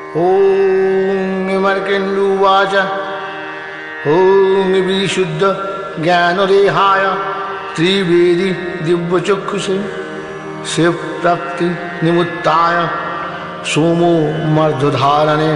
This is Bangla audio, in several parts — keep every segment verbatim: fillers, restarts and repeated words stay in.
ॐ मर्केन्दुवाच ॐ विशुद्ध ज्ञानरेहाय त्रिवेदी दिव्यचक्षुषे शिवप्राप्ति निमित्ताय सोमो मर्धधारणे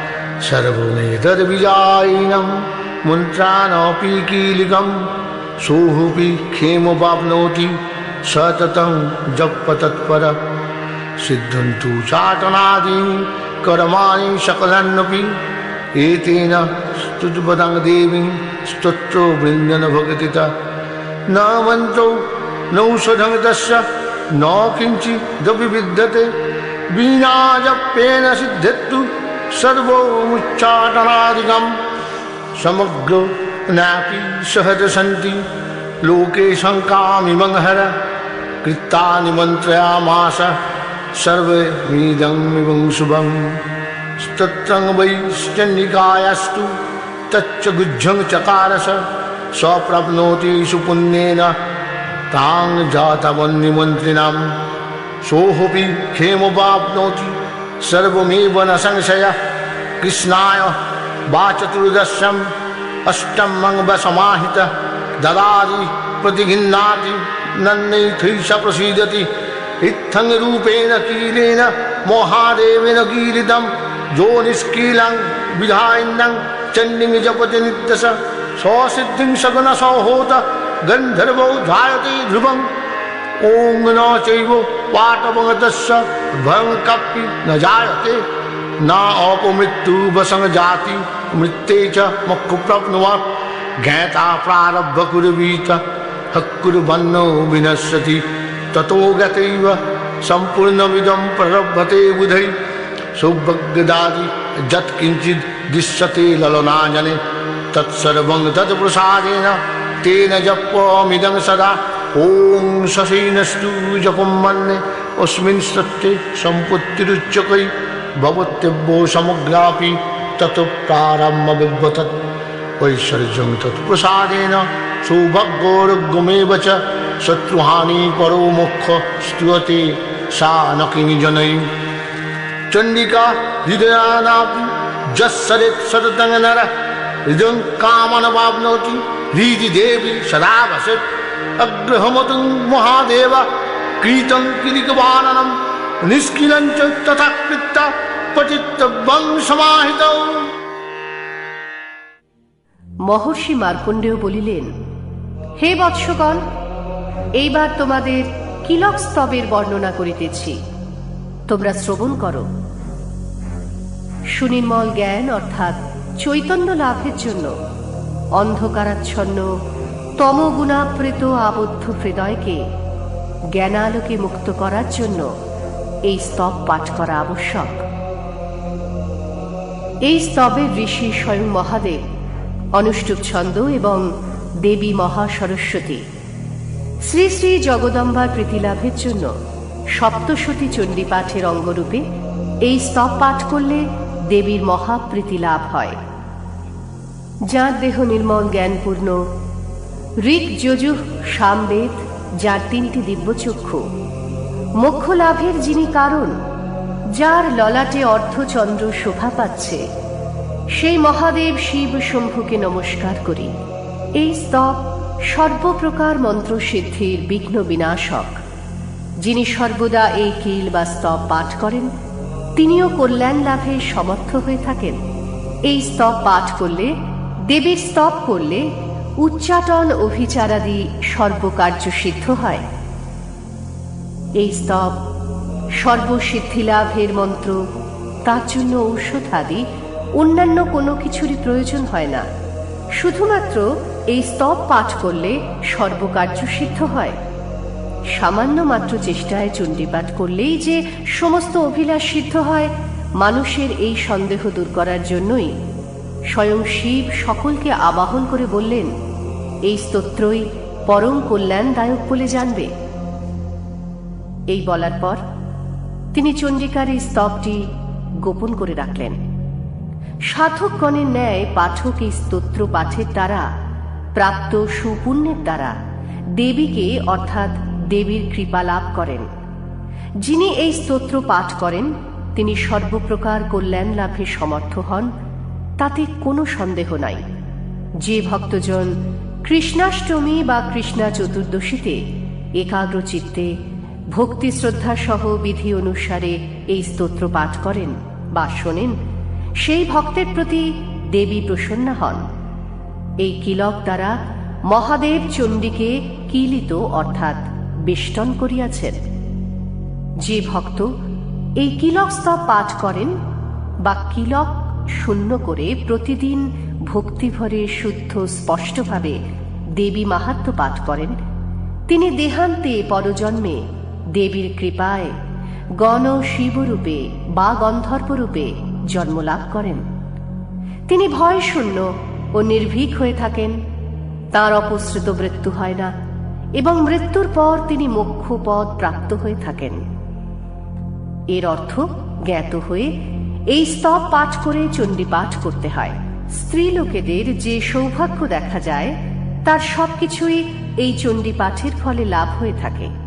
सर्वमेतद्विजायिनं मन्त्रानपि कीलिकं सोऽपि क्षेमवाप्नोति सततं जपतत्पर सिद्धन्तु चाटनादीनि कर्माणि सकलान्यपि एतेन स्तुतिपदं देवीं स्तोत्रो वृन्दन भगतिता न मन्त्रो नौषधं तस्य न किञ्चिदपि विद्यते विना जपेन सिद्ध्यतु सर्वमुच्चाटनादिकं समग्रो नापि सहज सन्ति लोके शङ्कामिमं हर कृतानि मन्त्रयामास सर्वमिदमिमं शुभं स्तोत्रं वै चण्डिकायास्तु तच्च गुज्झं चकारस स प्राप्नोति सुपुण्येन तां जातवन्निमन्त्रिणां सोऽपि क्षेमवाप्नोति सर्वमेव न संशयः कृष्णाय वाचतुर्दशम् अष्टमं वसमाहितः ददाति प्रतिगृह्णाति नन्नैथैष प्रसीदति इत्थं रूपेण कीलेन महादेवेन कीलितं यो निष्कीलं विधायन्नं चण्डीं जपति नित्यश स्वसिद्धिं सगुणसो होत गन्धर्वो ध्यायते ध्रुवम् ॐ न चैव पाटवङ्गतस्य भयं कपि न जायते न अपमृत्युवसंजाति मृत्ये च मोक्षं प्राप्नुयात् ज्ञाता प्रारब्ध कुर्वीत हकुर्वन्नो विनश्यति ततो गतैव सम्पूर्णमिदं प्रलभते बुधै सौभग्यदादि यत्किञ्चित् दृश्यते ललनाजने तत्सर्वं तत्प्रसादेन तेन जपमिदं सदा ॐ शशेनस्तु जपं मन्ये अस्मिन् सत्ये सम्पत्तिरुच्यकै भवत्यव्यो समग्रापि तत् प्रारम्भविद्वतत् ऐश्वर्यं तत्प्रसादेन सौभाग्योर्गमेव च शत्रुहानि परो मोक्ष स्तुयते सा न किञ्जनै चण्डिका हृदयानापि यस्सरेत् सततं नरः हृदयं कामनवाप्नोति हृदि देवी सदा वसेत् अग्रहमतं महादेव कृतं किलिकवाननं निष्किलं च तथा कृत्वा पतितव्यं समाहितौ। महर्षि मार्कण्डेय বলিলেন, হে বৎসগণ, এইবার তোমাদের কিলক স্তবের বর্ণনা করিতেছি, তোমরা শ্রবণ করো। সুনির্মল জ্ঞান অর্থাৎ চৈতন্য লাভের জন্য অন্ধকারাচ্ছন্ন তমগুণাবৃত আবদ্ধ হৃদয়কে জ্ঞানালোকে মুক্ত করার জন্য এই স্তব পাঠ করা আবশ্যক। এই স্তবের ঋষি স্বয়ং মহাদেব, অনুষ্টুপ ছন্দ এবং দেবী মহাসরস্বতী। শ্রী শ্রী জগদম্বার প্রীতিলাভের জন্য সপ্তশতী চণ্ডী পাঠের অঙ্গরূপে এই স্তব পাঠ করলে দেবীর মহাপ্রীতি লাভ হয়। যার দেহ নির্মল জ্ঞানপূর্ণ, ঋক যজুঃ সামবেদ, যার তিনটি দিব্যচক্ষু, মোক্ষ লাভের যিনি কারণ, যার ললাটে অর্ধচন্দ্র শোভা পাচ্ছে, সেই মহাদেব শিব শম্ভুকে নমস্কার করি। এই স্তব সর্বপ্রকার মন্ত্রসিদ্ধির বিঘ্ন বিনাশক। যিনি সর্বদা এই কিল বা স্তব পাঠ করেন, তিনিও কল্যাণ লাভে সমর্থ হয়ে থাকেন। এই স্তব পাঠ করলে, দেবীর স্তব করলে উচ্চাটন অভিচারাদি সর্বকার্য সিদ্ধ হয়। এই স্তব সর্বসিদ্ধি লাভের মন্ত্র, তার জন্য ঔষধাদি অন্যান্য কোনো কিছুরই প্রয়োজন হয় না। শুধুমাত্র এই স্তব পাঠ করলে সর্বকার্য সিদ্ধ হয়। সামান্য মাত্র চেষ্টায় চণ্ডীপাঠ করলেই যে সমস্ত অভিলাষ সিদ্ধ হয়, মানুষের এই সন্দেহ দূর করার জন্যই স্বয়ং শিব সকলকে আবাহন করে বললেন, এই স্তোত্রই পরম কল্যাণদায়ক বলে জানবে। এই বলার পর তিনি চণ্ডিকার এই স্তবটি গোপন করে রাখলেন। সাধকগণের ন্যায় পাঠক এই স্তোত্র পাঠের দ্বারা প্রাপ্ত সুপুণ্যের দ্বারা দেবীকে অর্থাৎ দেবীর কৃপা লাভ করেন। যিনি এই স্তোত্র পাঠ করেন তিনি সর্বপ্রকার কল্যাণ লাভে সমর্থ হন তাতে কোনো সন্দেহ নাই। যে ভক্তজন কৃষ্ণাষ্টমী বা কৃষ্ণা চতুর্দশীতে একাগ্র চিত্তে ভক্তি শ্রদ্ধা সহ বিধি অনুসারে এই স্তোত্র পাঠ করেন বা শোনেন, সেই ভক্তের প্রতি দেবী প্রসন্না হন। এই কিলক দ্বারা মহাদেব চণ্ডীকে কিলিত অর্থাৎ বেষ্টন করিয়াছেন। যে ভক্ত এই কিলক স্তব পাঠ করেন বা কিলক শূন্য করে প্রতিদিন ভক্তিভরে শুদ্ধ স্পষ্টভাবে দেবী মাহাত্ম্য পাঠ করেন, তিনি দেহান্তে পরজন্মে দেবীর কৃপায় গণ শিবরূপে বা গন্ধর্বরূপে জন্মলাভ করেন। তিনি ভয় শূন্য ও নির্ভীক হয়ে থাকেন, তাঁর অপসৃত মৃত্যু হয় না এবং মৃত্যুর পর তিনি মোক্ষপদ প্রাপ্ত হয়ে থাকেন। এর অর্থ জ্ঞাত হয়ে এই স্তব পাঠ করে চণ্ডী পাঠ করতে হয়। স্ত্রী লোকেদের যে সৌভাগ্য দেখা যায় তার সবকিছুই এই চণ্ডী পাঠের ফলে লাভ হয়ে থাকে।